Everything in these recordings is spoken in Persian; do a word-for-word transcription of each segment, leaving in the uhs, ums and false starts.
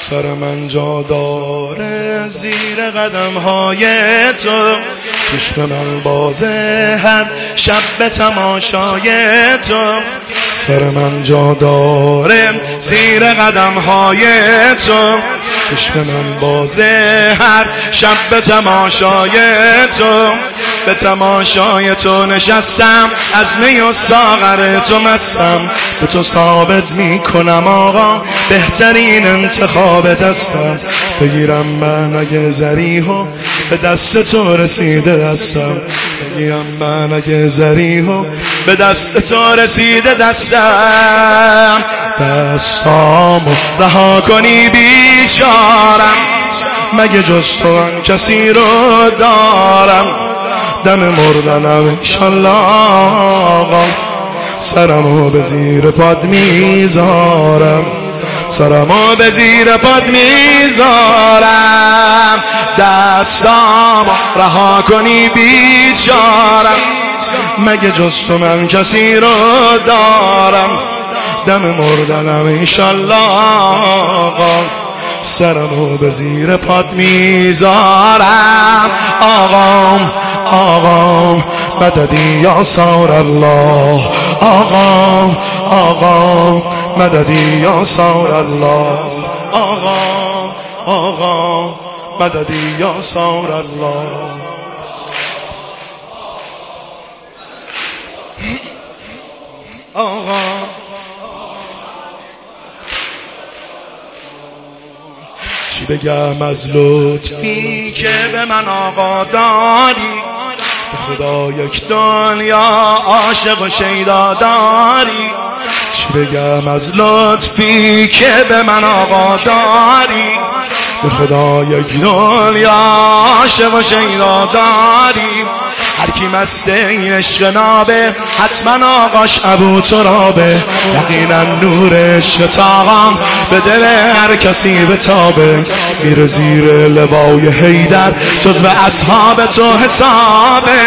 سر من جا داره زیر قدم های تو، چشم من بازه هر شب به تماشای تو. سر من جا داره زیر قدم های تو، چشم من بازه هر شب به تماشای تو. به تماشای تو نشستم، از می و ساغر تو مستم. به تو ثابت می کنم آقا بهترین انتخاب دستم. بگیرم من اگه زریحو به دست تو رسیده دستم. بگیرم من اگه زریحو به دست تو رسیده دستم. دستامو رها کنی بیچارم، مگه جز تو من کسی رو دارم. دم مردنم انشالله آقا، سرمو به زیر پاد میذارم. سرمو به زیر پاد میذارم. دستامو رها کنی بیچارم، مگه جز تو من کسی رو دارم. دم مردنم انشالله آقا، سرمو به زیر پاد میذارم. آقام آقام مددی یا سار الله. آقام آقام مددی یا سار الله. آقام آقام مددی یا سار الله. آقا چی بگم از لطفی که به من آقا داری، به خدا یک دنیا عاشق و شیدا داری. چی بگم از لطفی که به من آقا داری، به خدا یک دنیا عاشق و شیدا داری. هر کی مست این عشق نابه حتما آقاش ابو ترابه. یقینا نور عشق تاقام به دل هر کسی بتابه. میره زیر لوای حیدر جزو اصحاب تو حسابه.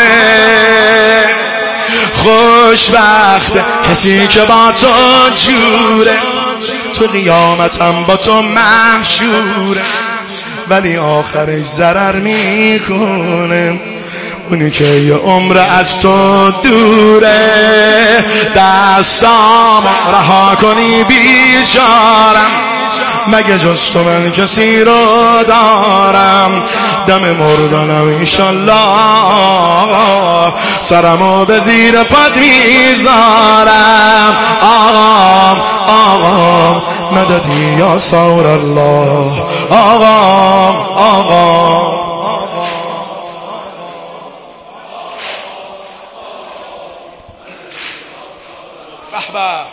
خوشبخت کسی که با تو جوره، تو قیامتم با تو محشوره. ولی آخرش ضرر میکنه، اونی که یه عمر از تو دوره. دستام رها کنی بیچارم، مگه جز تو من کسی رو دارم. دم مردنم انشالله، سرمو به زیر پاد میذارم. آقام آقام مددی یا سار الله. آقام آقام بحبه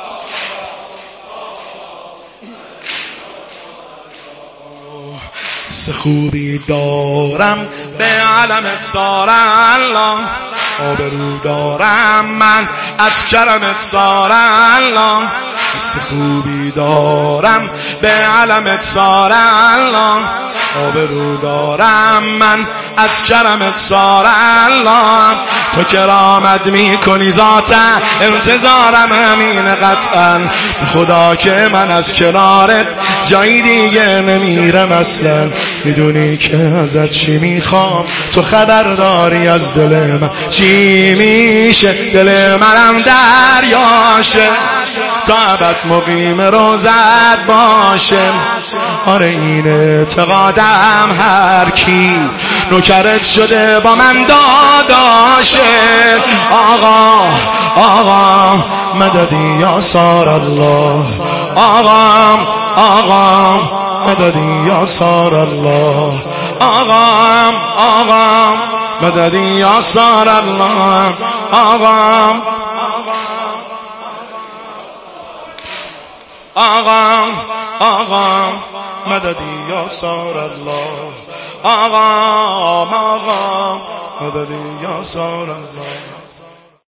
حس خوبی دارم به علمت سار الله. آبرو دارم من از کرمت سار الله. حس خوبی دارم به علمت سار الله. آبرو دارم من از کرمت سار الله. تو کرامت میکنی ذاتا، انتظارم همین قطعا. خدا که من از کنارت جایی دیگه نمیرم اصلا. میدونی که ازت چی میخوام، تو خبر داری از دل من چی میشه. دل منم دریاشه، تا ابد مقیم روزت باشه. آره این اعتقادم، هر کی نوکرت شده با من داداشه. آقا آقا مددی یا سار الله. آقا آقا مددی یا سار الله. آقا آقا مددی یا سار الله. آقا آقا آقا مددی یا سار الله. آقا آقا مددی یا سار الله.